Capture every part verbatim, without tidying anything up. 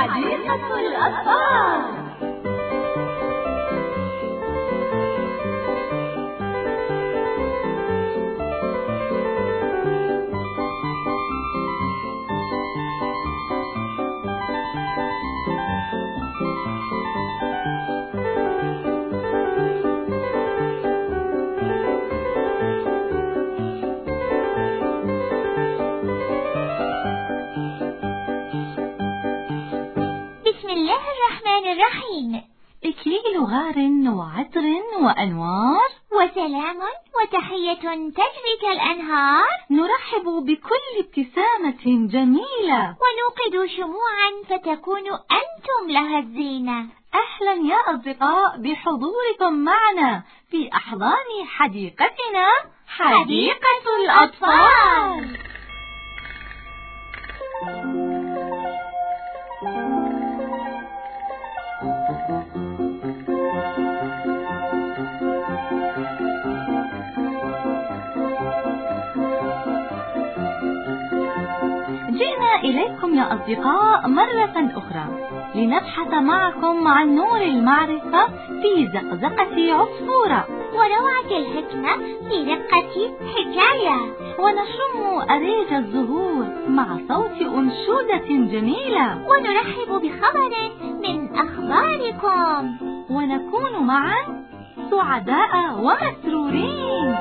حديقة الأطفال. بسم الله الرحمن الرحيم. إكليل غار وعطر وأنوار وسلام وتحية تجري كالأنهار. نرحب بكل ابتسامة جميلة ونوقد شموعا فتكون أنتم لها الزينة. أهلا يا أصدقاء بحضوركم معنا في أحضان حديقتنا حديقة الأطفال. جئنا إليكم يا أصدقاء مرة أخرى لنبحث معكم عن نور المعرفة في زقزقة عصفورة، وروعة الحكمة في رقة حكاية، ونشم أريج الزهور مع صوت أنشودة جميلة، ونرحب بخبر من أخباركم، ونكون معا سعداء ومسرورين.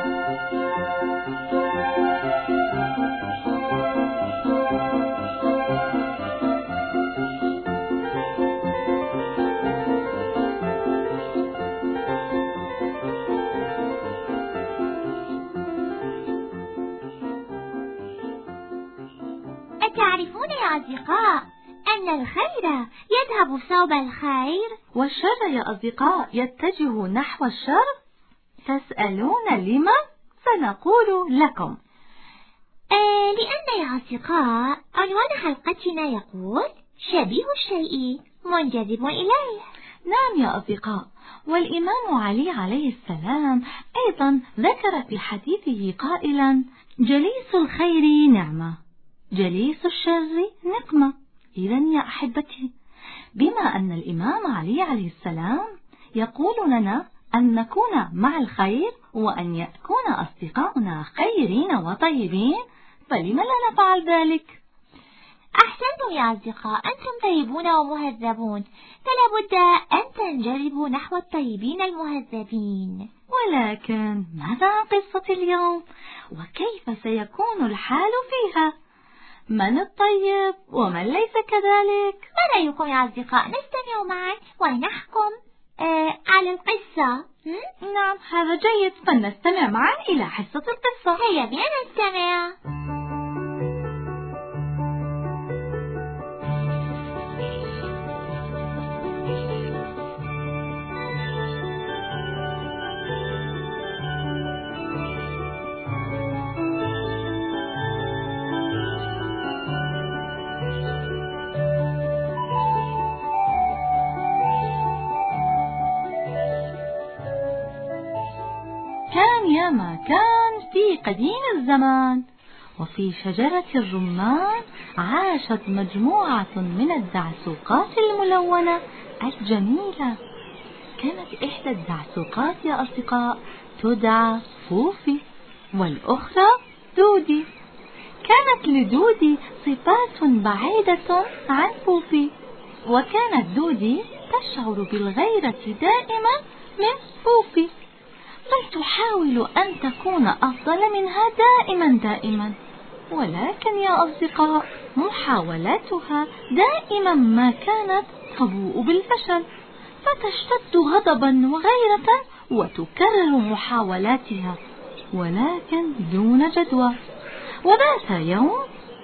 أتعرفون يا أصدقاء أن الخير يذهب صوب الخير، والشر يا أصدقاء يتجه نحو الشر؟ تسألون لما؟ سنقول لكم. آه لأن يا أصدقاء عنوان حلقتنا يقول شبيه الشيء منجذب إليه. نعم يا أصدقاء، والإمام علي عليه السلام أيضا ذكر في حديثه قائلا: جليس الخير نعمة، جليس الشر نقمة. إذن يا أحبتي، بما أن الإمام علي عليه السلام يقول لنا أن نكون مع الخير وأن يكون أصدقاؤنا خيرين وطيبين، فلم لا نفعل ذلك؟ أحسنتم يا أصدقاء، أنتم طيبون ومهذبون، فلا بد أن تنجذبوا نحو الطيبين المهذبين. ولكن ماذا عن قصة اليوم؟ وكيف سيكون الحال فيها؟ من الطيب ومن ليس كذلك؟ ما رأيكم يا أصدقاء نستمع معا ونحكم آه على القصة؟ نعم، هذا جيد، فلنستمع معا إلى حصة القصة. هيا بنا نستمع. كان يا ما كان في قديم الزمان، وفي شجرة الرمان عاشت مجموعة من الدعسوقات الملونة الجميلة. كانت إحدى الدعسوقات يا أصدقاء تدعى فوفي، والأخرى دودي. كانت لدودي صفات بعيدة عن فوفي، وكانت دودي تشعر بالغيرة دائما من فوفي، بل تحاول أن تكون أفضل منها دائما دائما. ولكن يا أصدقاء محاولاتها دائما ما كانت تبوء بالفشل، فتشتد غضبا وغيرة وتكرر محاولاتها ولكن دون جدوى. وذات يوم: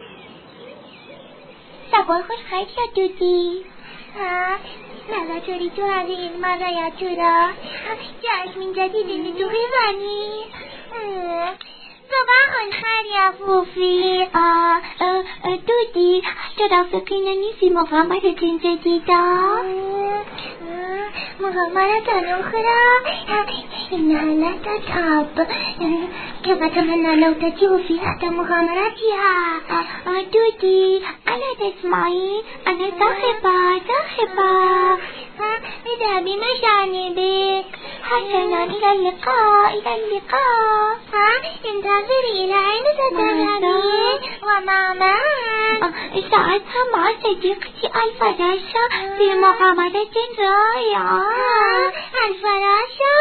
صباح الخير يا دودي. ها ماذا تريد هذه المرة يا ترى؟ جاءت من جديد لتغيظني. صباح الخير يا فوفي. آه آه دودي، ترافقينني في مغامرة جديدة. مغامرة أخرى إنها لا تتعب. كيف أتمنى لو تجيء في إحدى مغامراتها. توتي ألا تسمعي؟ أنا صاحبة صاحبة. اذهبي ما شأني بك؟ حسنا، إلى اللقاء إلى اللقاء. انتظري إلى أين ستذهبين ومع من؟ سأذهب مع صديقتي الفراشة في مغامرة رائعة. الفراشة؟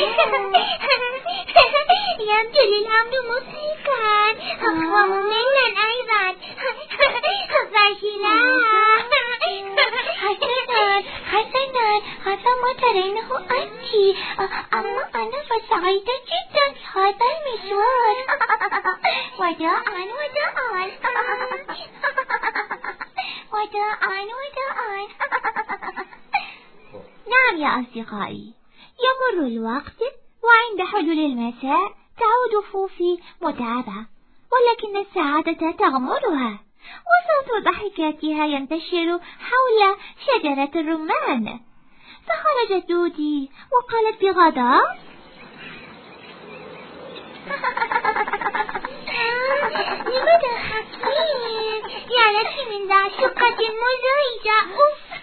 يبدو لي الأمر مضحكا ومملا أيضا. فاشلة. حسنا حسنا، هذا ما ترينه أنت، أما أنا فسعيدة جدا في هذا المشوار. وداعا وداعا وداعا وداعا. نعم يا أصدقائي، يمر الوقت وعند حلول المساء تعود فوفي متعبة، ولكن السعادة تغمرها وصوت ضحكاتها ينتشر حول شجرة الرمان. فخرجت دودي وقالت بغضب: لماذا حكيم؟ يا لك من ذا شقة مزعجة.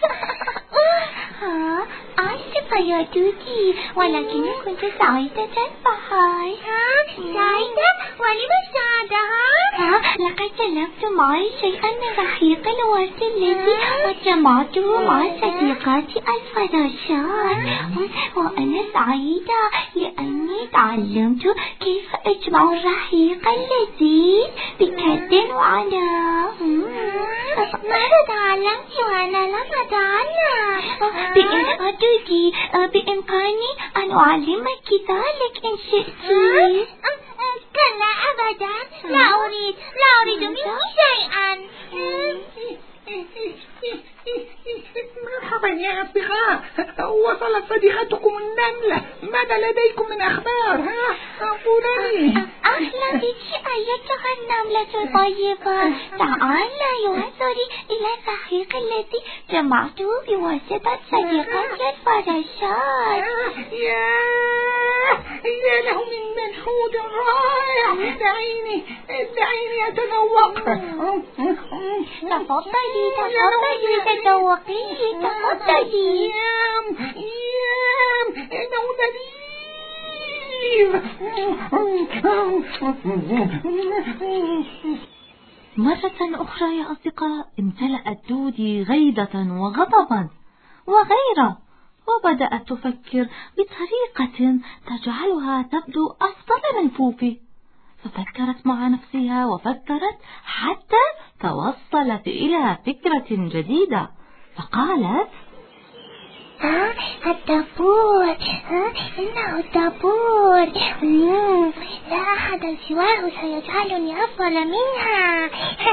آسفة يا دودي، ولكني كنت سعيدة بهاي. سعيدة؟ ولم سعادها؟ لقد سلبت معي شيئا من رحيق الورد الذي وجمعته مع صديقاتي الفراشات، وأنا سعيدة لأني تعلمت كيف أجمع الرحيق اللذيذ بكد وعناء. ماذا تعلمت وأنا لم أتعلم؟ بإمكاني بإمكاني أن أعلمك ذلك إن شئت. كلا أبدا، لا أريد لا أريد منك شيئا. مرحبا يا أصدقاء، وصلت صديقتكم النملة. ماذا لديكم من أخبار؟ ها قولي. أهلا بك أيتها النملة الطيبة. تعالى يوصلي إلى الرحيق الذي جمعته بواسطة صديقتي الفراشات. يا يا له من مجهود رائع. دعيني دعيني أتذوق. تفضلي تفضلي تذوقي تفضلي. يام يام إنه لذيذ. مرة أخرى يا أصدقاء امتلأت دودي غيظة وغضبا وغيرة، وبدأت تفكر بطريقة تجعلها تبدو أفضل من فوفي. ففكرت مع نفسها وفكرت حتى توصلت إلى فكرة جديدة، فقالت: ها الدبور، ها إنه الدبور. لا أحد سواه سيجعلني أفضل منها.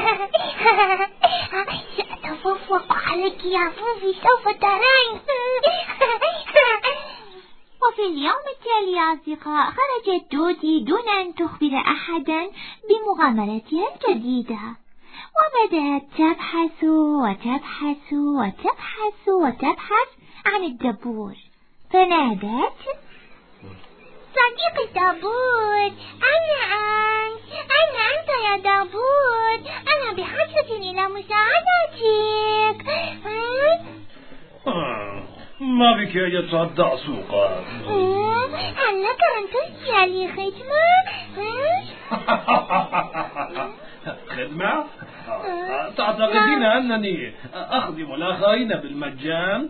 سأتفوق عليك يا فوفي، سوف ترين. وفي اليوم التالي يا أصدقاء خرجت دودي دون أن تخبر أحدا بمغامرتها الجديدة، وبدأت تبحث وتبحث وتبحث وتبحث عن الدبور. فنادت: صديقي الدبور، أنا أنت أنا أنت يا دبور. أنا بحاجة إلى مساعدتك. ما بك يا أيتها سوقا؟ هل لك أن تسقي لي خدمة؟ خدمة؟ تعتقدين أنني أخدم الآخرين بالمجان؟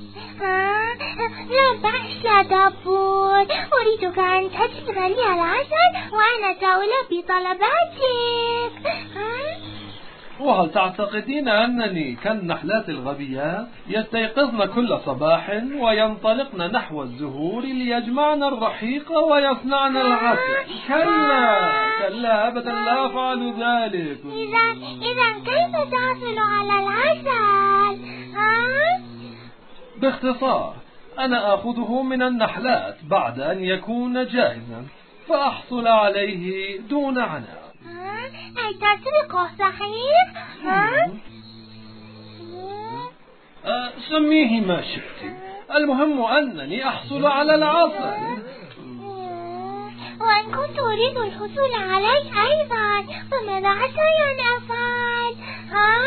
لا بأس يا دبور، أريدك أن تجلب لي العسل وأنا سألبي طلباتك. وهل تعتقدين أنني كالنحلات الغبيات يستيقظن كل صباح وينطلقن نحو الزهور ليجمعن الرحيق ويصنعن العسل؟ كلا كلا أبدا، لا أفعل ذلك. إذا إذا كيف تحصل على العسل؟ ها؟ باختصار، أنا آخذه من النحلات بعد أن يكون جاهزا فأحصل عليه دون عناء. أي تسرقه صحيح؟ ها؟ أه سميه ما شئت. المهم أنني أحصل على العسل. وإن كنت أريد الحصول عليه أيضا فماذا عسى أن أفعل؟ ها؟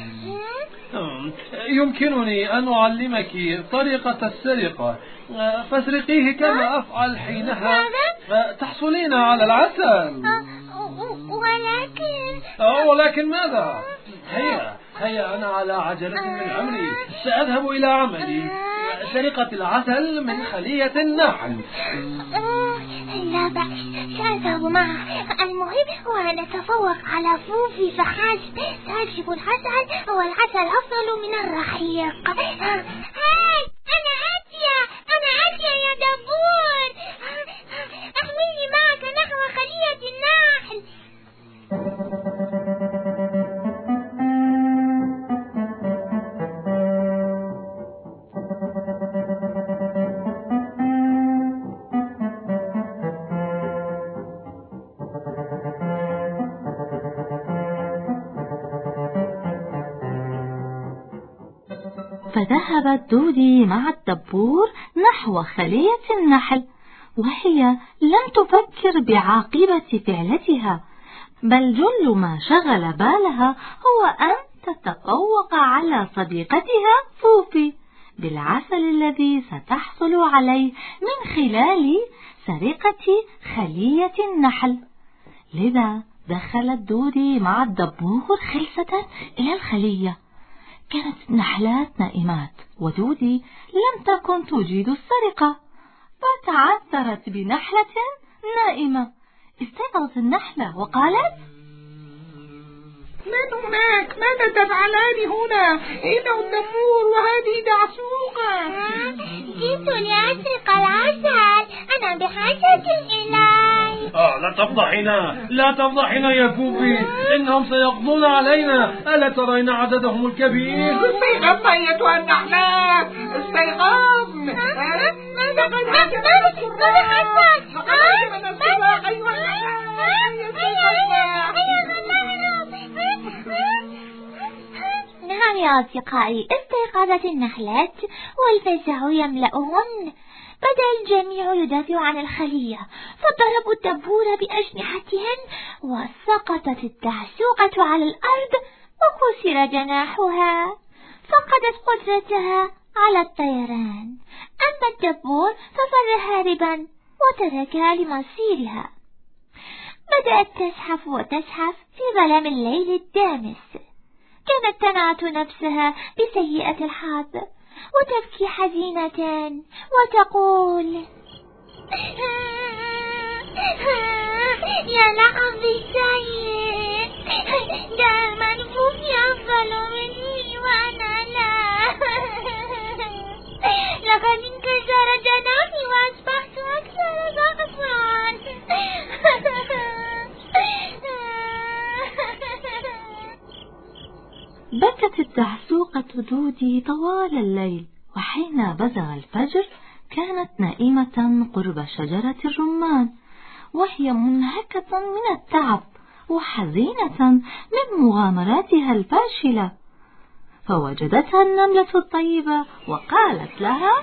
يمكنني أن أعلمك طريقة السرقة، فاسرقيه كما أفعل حينها تحصلين على العسل. ولكن ولكن ماذا؟ هيا هيا أنا على عجلة من عمري، سأذهب إلى عملي، سرقة العسل من خلية النحل. لا بأس، سأذهب معه. المهم هو أن أتفوق على فوفي فحسب. سأجلب العسل والعسل أفضل من الرحيق. هاي أنا آتية، أنا آتية يا دبور، احملني معك نحو خلية النحل. فذهبت دودي مع الدبور نحو خلية النحل، وهي لم تفكر بعاقبة فعلتها، بل جل ما شغل بالها هو أن تتفوق على صديقتها فوفي بالعسل الذي ستحصل عليه من خلال سرقة خلية النحل. لذا دخلت دودي مع الدبور خلسة إلى الخلية. كانت النحلات نائمات، ودودي لم تكن تجيد السرقة، فتعثرت بنحلة نائمة. استيقظت النحلة وقالت: من هناك؟ ماذا تفعلان هنا؟ إنه الدبور وهذه دعسوقة. جئت لأسرق العسل، أنا بحاجة إليه. آه لا تفضحنا، لا تفضحنا يا فوفي، إنهم سيقضون علينا. ألا ترين عددهم الكبير؟ استيقظن أيتها النحلات، استيقظن. ماذا ماذا ماذا حصل؟ نعم يا أصدقائي، استيقظت النحلات والفزع يملأهن. بدأ الجميع يدافع عن الخلية، فضربوا الدبور بأجنحتهن، وسقطت الدعسوقة على الأرض وكسر جناحها، فقدت قدرتها على الطيران. أما الدبور ففر هاربا وتركها لمصيرها. بدأت تزحف وتزحف في ظلام الليل الدامس. كانت تنعت نفسها بسيئة الحظ وتبكي حزينة وتقول: يا لحظي السيء، دائما فوفي أفضل مني وأنا لا. لقد انكسر جناحي وأصبحت أكثر ضعفا. بكت الدعسوقة دودي طوال الليل، وحين بزغ الفجر كانت نائمة قرب شجرة الرمان، وهي منهكة من التعب وحزينة من مغامراتها الفاشلة. فوجدتها النملة الطيبة وقالت لها: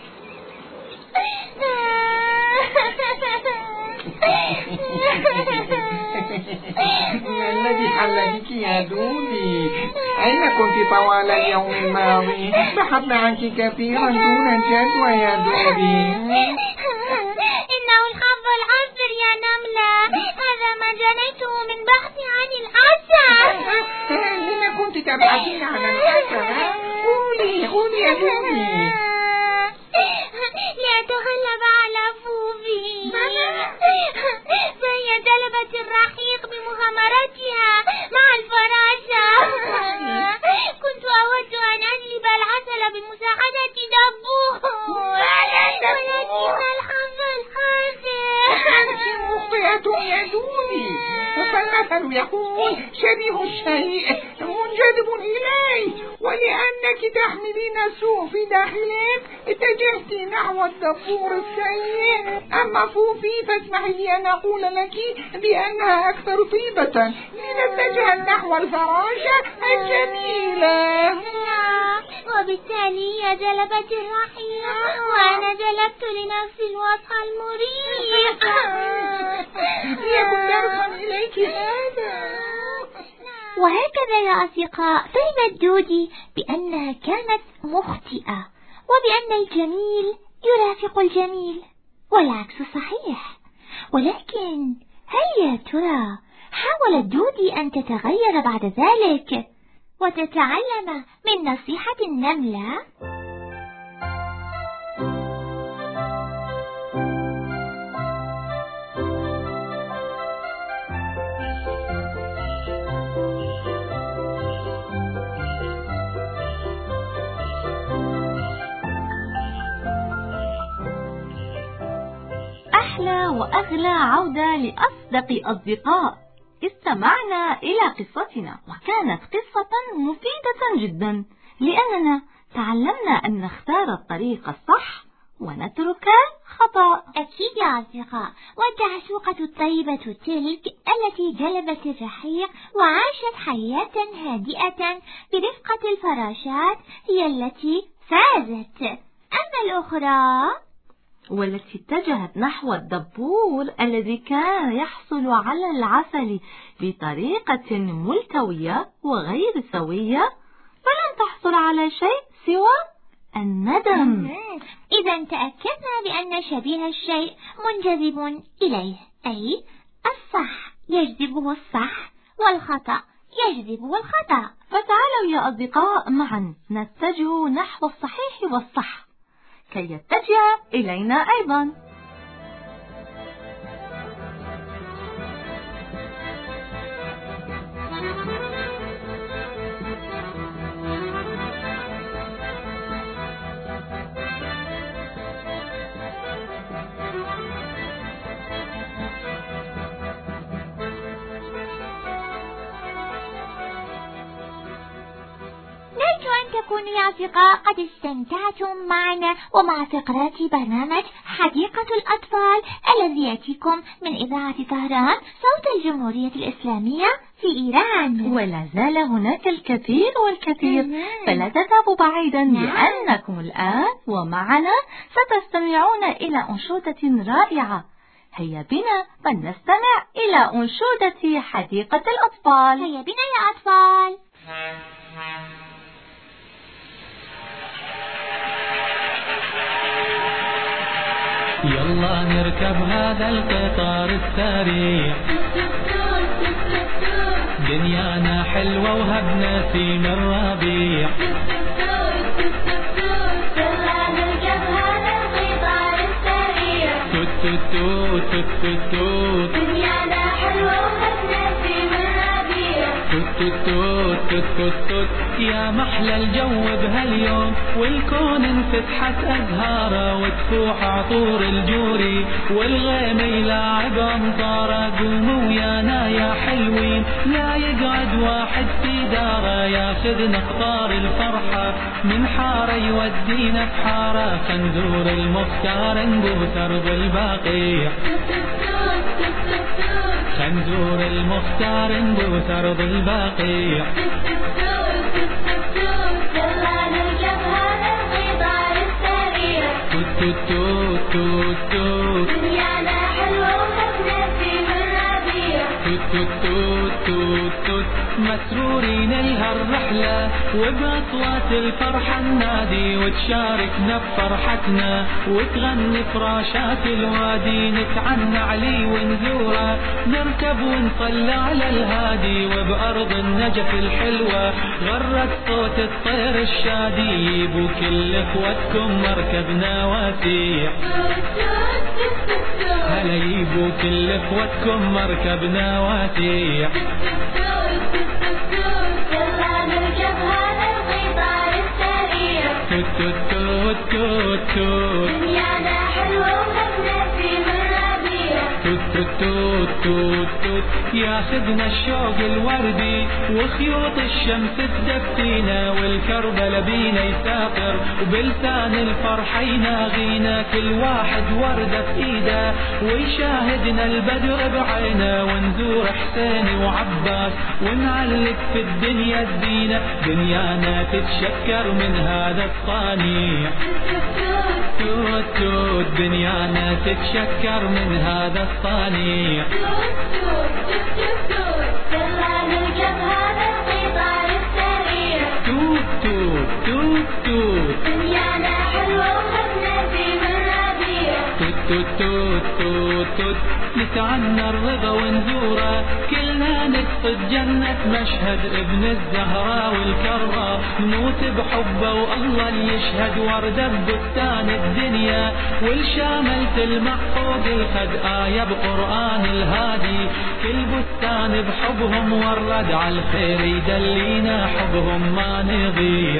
ما الذي حل بك يا دودي؟ أين كنت طوال اليوم الماضي؟ بحثنا عنك كثيرا دون جدوى يا دودي. إنه الحظ العسر يا نملة، هذا ما جنيته من بحثي عن العسل. لما كنت تبحثين عن العسل؟ قولي قولي يا دودي. لأتغلب على فوفي، فهي جلبت الرحيق بمغامرتها مع الفراشة. كنت أود أن أجلب العسل بمساعدة دبور، ولكن الحظ الحاسر. أنت مخطئة يا دودي، فالمثل يقول: شبيه الشيء منجذب إليه، ولأنك تحملين السوء في داخلك اتجهت نحو الدبور السيء. أما فوفي فاسمحي لي أن أقول لك بأنها أكثر طيبة لنتجه نحو الفراشة الجميلة. وبالتالي هي جلبت الرحيق وأنا جلبت لنفسي الوصف المريح. يكن درسا إليك هذا. وهكذا يا أصدقاء فهمت دودي بأنها كانت مخطئة، وبأن الجميل يرافق الجميل والعكس صحيح. ولكن هل يا ترى حاولت دودي أن تتغير بعد ذلك وتتعلم من نصيحة النملة؟ أحلى وأغلى عودة لأصدق أصدقاء. استمعنا إلى قصتنا وكانت قصة مفيدة جدا، لأننا تعلمنا أن نختار الطريق الصح ونترك الخطأ. أكيد يا أصدقاء. والدعسوقة الطيبة تلك التي جلبت الرحيق وعاشت حياة هادئة برفقة الفراشات هي التي فازت. أما الأخرى والتي اتجهت نحو الدبور الذي كان يحصل على العسل بطريقة ملتوية وغير سوية، فلن تحصل على شيء سوى الندم. إذا تأكدنا بأن شبيه الشيء منجذب إليه، أي الصح يجذبه الصح والخطأ يجذبه الخطأ. فتعالوا يا أصدقاء معا نتجه نحو الصحيح والصح كي يتجه إلينا أيضا. نرجو أن تكونوا يا أصدقاء قد استمتعتم معنا ومع فقرات برنامج حديقة الأطفال الذي يأتيكم من إذاعة طهران صوت الجمهورية الإسلامية في إيران. ولا زال هناك الكثير والكثير، فلا تذهبوا بعيدا، لأنكم الآن ومعنا ستستمعون إلى أنشودة رائعة. هيا بنا فلنستمع إلى أنشودة حديقة الأطفال. هيا بنا يا أطفال. يلا نركب هذا القطار السريع، دنيانا حلوة وهبنا سين الربيع. يلا نركب هذا القطار السريع، توت توت توت توت توت، دنيانا حلوة وهبنا سين الربيع. توت توت توت توت توت، يا محلى الجو بهاليوم، والكون انفتحت أزهاره وتفوح عطور الجوري، والغيم يلاعب أمطاره. قوموا ويانا يا حلوين، لا يقعد واحد في داره، ياخذ نقطار الفرحة من حارة يودينا بحارة. خنزور المختار نبوس أرض البقيع، خنزور المختار نبوس أرض البقيع. يلا نركب هذا القطار السريع، توت توت توت توت، دنيانا حلوة وهبنا سين الربيع. توت توت توت توت توت، مسرورين لهالرحلة وبأصوات الفرحة ننادي، وتشاركنا بفرحتنا وتغني فراشات الوادي. نتعنى علي ونزوره، نركب ونصلي على الهادي، وبأرض النجف الحلوة غرد صوت الطير الشادي. يبو كل اخوتكم مركبنا واسيع، هلا يبو كل اخوتكم مركبنا واسيع. يلا نركب هذا القطار السريع، توت توت توت توت توت، دنيانا حلوة وهبنا سين الربيع. توت توت توت توت توت ياخدنا الشوق الوردي وخيوط الشمس تدفينا والكربل بينا يسافر وبلسان الفرحة يناغينا كل واحد وردة في ايده ويشاهدنا البدر بعينه ونزور حسين وعباس ونعلق في الدنيا الزينة دنيانا تتشكر من هذا الصانع توت توت دنيانا تتشكر من هذا الصانع توت توت توت يلا نركب هذا القطار السريع توت توت توت توت دنيانا حلوة وخدنا في منابيع توت توت توت توت توت نتعنى الرضا ونزوره كلنا نقصد جنة مشهد ابن الزهراء والكرة نموت بحبه والله يشهد وردة ببستان الدنيا والشامل تلمع فوق الخد آية بقرآن الهادي كل بستان بحبهم ورد على الخير يدلينا حبهم ما نضيع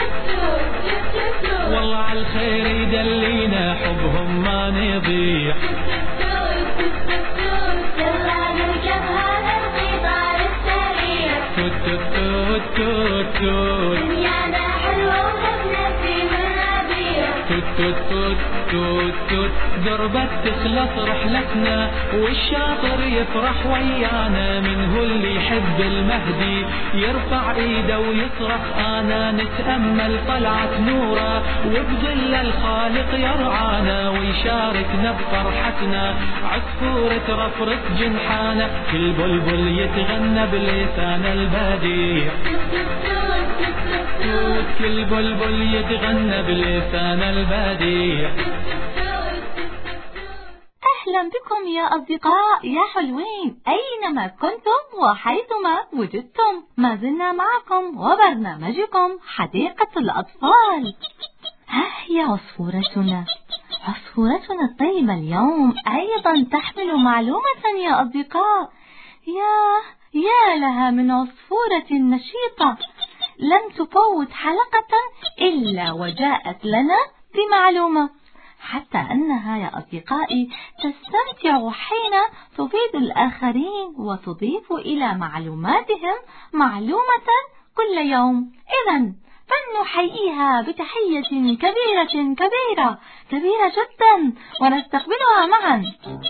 والله على الخير يدلينا حبهم ما نضيع يلا نركب هذا القطار السريع توت توت توت توت دنيانا حلوة وخدنا في منابيع توت توت توت توت توت دربت تخلص رحلتنا والشاطر يفرح ويانا من هو اللي يحب المهدي يرفع ايده ويصرخ انا نتأمل طلعت نوره وبظل الخالق يرعانا ويشاركنا بفرحتنا عصفورة رفرف جنحانا كل بلبل يتغنى بلسان البديع توت كل بلبل يتغنى بلسان البديع. أهلا بكم يا أصدقاء يا حلوين أينما كنتم وحيثما وجدتم ما زلنا معكم وبرنامجكم حديقة الأطفال. ها هي عصفورتنا عصفورتنا الطيبة اليوم أيضا تحمل معلومة يا أصدقاء. يا يا لها من عصفورة نشيطة لم تفوت حلقة إلا وجاءت لنا بمعلومة حتى أنها يا أصدقائي تستمتع حين تفيد الآخرين وتضيف إلى معلوماتهم معلومة كل يوم. إذن فلنحييها بتحية كبيرة كبيرة كبيرة جدا ونستقبلها معا.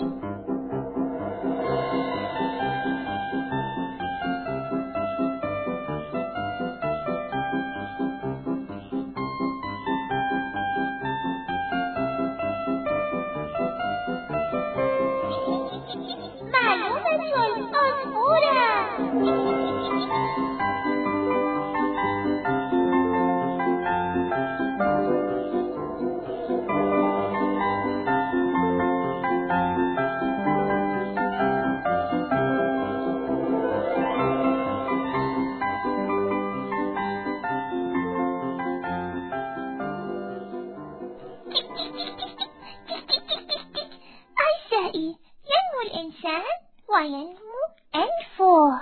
أعزائي، ينمو الإنسان وينمو أنفه.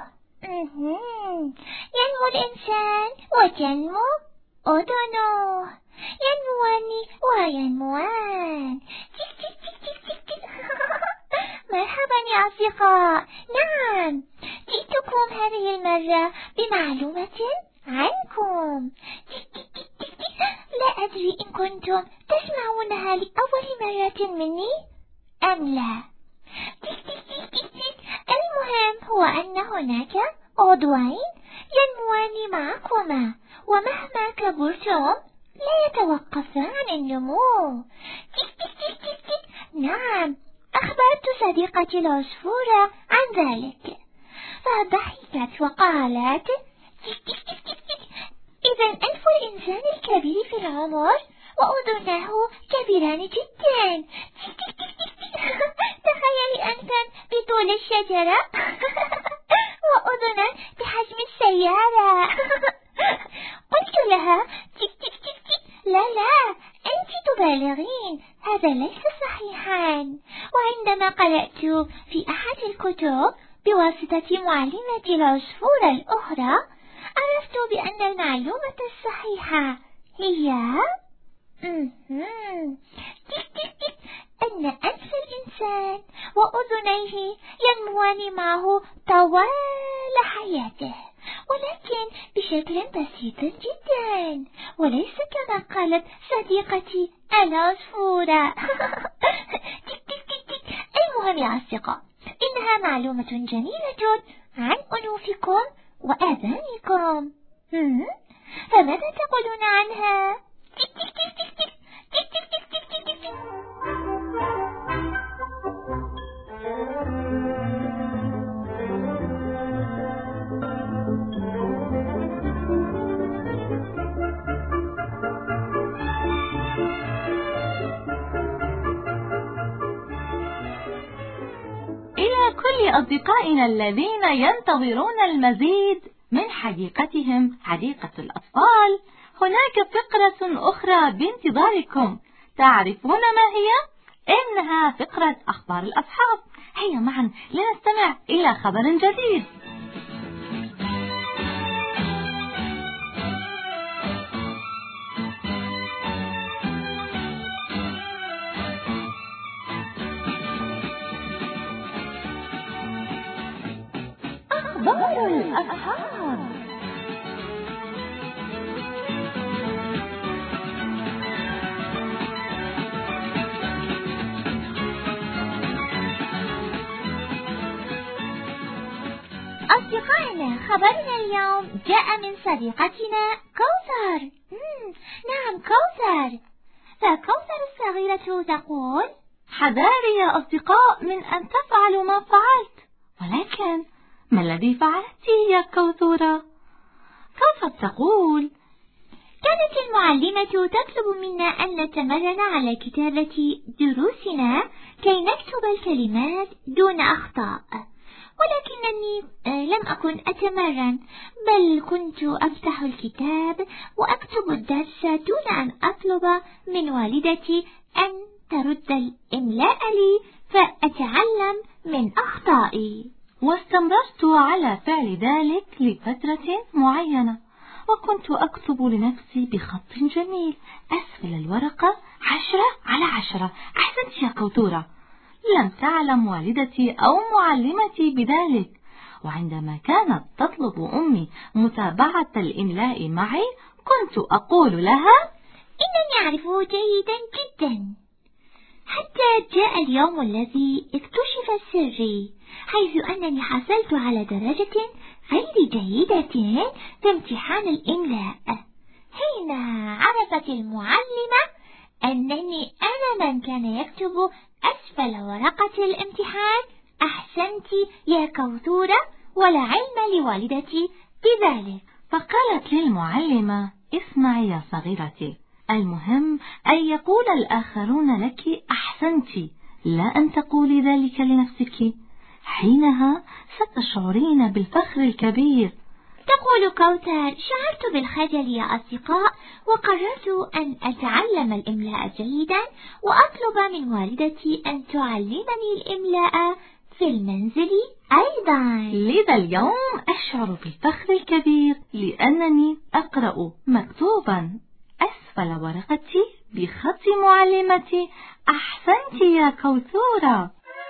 ينمو الإنسان وتنمو أذنه. ينموان وينموان. مرحبا يا أصدقاء. نعم، جئتكم هذه المرة بمعلومة عنكم. لا أدري إن كنتم تسمعونها لأول مرة مني أم لا. المهم هو أن هناك عضوين ينموان معكما ومهما كبرتم لا يتوقفان عن النمو. نعم، أخبرت صديقتي العصفورة عن ذلك فضحكت وقالت إذا أنف الإنسان الكبير في العمر وأذنه كبيران جدا. تخيلي أنفا بطول الشجرة وأذنا بحجم السيارة. قلت لها لا لا أنت تبالغين، هذا ليس صحيحا. وعندما قرأت في أحد الكتب بواسطة معلمة العصفورة الأخرى عرفت بأن المعلومة الصحيحة هي تك تك تك. أن أنف الإنسان وأذنيه ينموان معه طوال حياته، ولكن بشكل بسيط جدا، وليس كما قالت صديقتي العصفورة. تك تك تك تك. المهم يا أصدقاء، إنها معلومة جميلة عن أنوفكم وآذانكم. فماذا تقولون عنها؟ تك تك تك تك تك تك تك تك تك تك تك. إلى كل أصدقائنا الذين ينتظرون المزيد من حديقتهم حديقة الأطفال، هناك فقرة أخرى بانتظاركم. تعرفون ما هي؟ إنها فقرة أخبار الأصحاب. هيا معا لنستمع إلى خبر جديد. أخبار الأصحاب. أصدقائنا، خبرنا اليوم جاء من صديقتنا كوثر. مم. نعم كوثر. فكوثر الصغيرة تقول: حذاري يا أصدقاء من أن تفعلوا ما فعلت. ولكن ما الذي فعلته يا كوثرة؟ كوثر تقول: كانت المعلمة تطلب منا أن نتمرن على كتابة دروسنا كي نكتب الكلمات دون أخطاء، ولكنني لم أكن أتمرن، بل كنت أفتح الكتاب وأكتب الدرس دون أن أطلب من والدتي أن ترد الإملاء لي فأتعلم من أخطائي. واستمررت على فعل ذلك لفترة معينة، وكنت أكتب لنفسي بخط جميل أسفل الورقة عشرة على عشرة. أحسنت يا كوثرة. لم تعلم والدتي أو معلمتي بذلك، وعندما كانت تطلب أمي متابعة الإملاء معي كنت أقول لها: إنني أعرفه جيدا جدا. حتى جاء اليوم الذي اكتشف سري، حيث أنني حصلت على درجة غير جيدة في امتحان الإملاء. حين عرفت المعلمة أنني أنا من كان يكتب أسفل ورقة الامتحان. أحسنت يا كوثرة، ولا علم لوالدتي بذلك. فقالت للمعلمة: اسمعي يا صغيرتي، المهم أن يقول الآخرون لك أحسنت، لا أن تقولي ذلك لنفسك. حينها ستشعرين بالفخر الكبير. تقول كوثر: شعرت بالخجل يا أصدقاء، وقررت أن أتعلم الإملاء جيدا، وأطلب من والدتي أن تعلمني الإملاء في المنزل أيضا. لذا اليوم أشعر بالفخر الكبير لأنني أقرأ مكتوبا أسفل ورقتي بخط معلمتي: أحسنت يا كوثرة.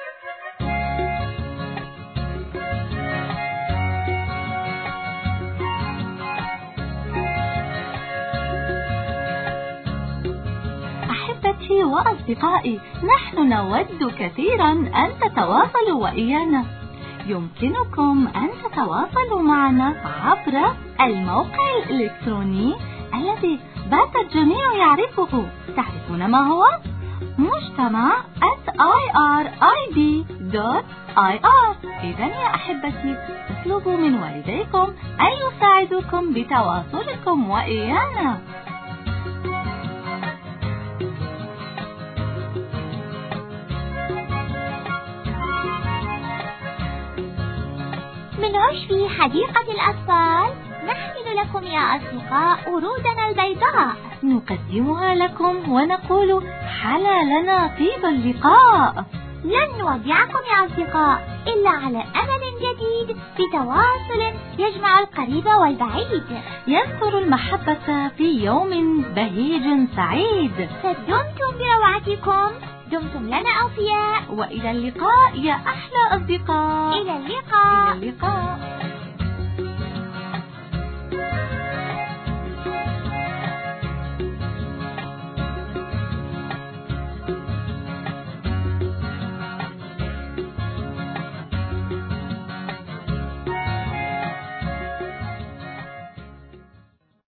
أحبتي وأصدقائي، نحن نود كثيرا أن تتواصلوا وإيانا. يمكنكم أن تتواصلوا معنا عبر الموقع الإلكتروني الذي بات الجميع يعرفه. تعرفون ما هو؟ مجتمع at i r i b dot i r. إذن يا أحبتي، اطلبوا من والديكم أن يساعدوكم بتواصلكم وإيانا. من عشب حديقة الأطفال نحمل لكم يا أصدقاء ورودنا البيضاء، نقدمها لكم ونقول: حلى لنا طيب اللقاء. لن نودعكم يا أصدقاء إلا على أمل جديد بتواصل يجمع القريب والبعيد، ينثر المحبة في يوم بهيج سعيد. فدمتم بروعتكم، دمتم لنا أوفياء، وإلى اللقاء يا أحلى أصدقاء. إلى اللقاء. إلى اللقاء.